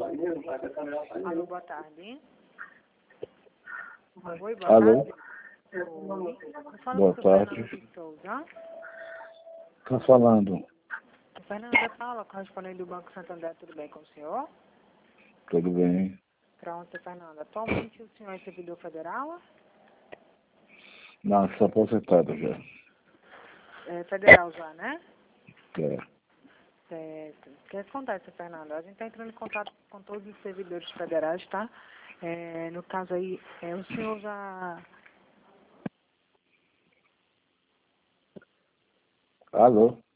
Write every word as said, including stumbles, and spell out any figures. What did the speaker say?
Alô, boa tarde. Oi, boa Alô? tarde. Oi. Eu falo Boa com o tarde. Fernando de Souza. Tá falando. O Fernanda Paula, correspondente do Banco Santander, tudo bem com o senhor? Tudo bem? Pronto, Fernanda. Atualmente o senhor é servidor federal? Não, sou aposentado já. É federal já, né? É. Certo. O que acontece, Fernanda? A gente está entrando em contato com todos os servidores federais, tá? É, no caso aí, é, o senhor já... Alô?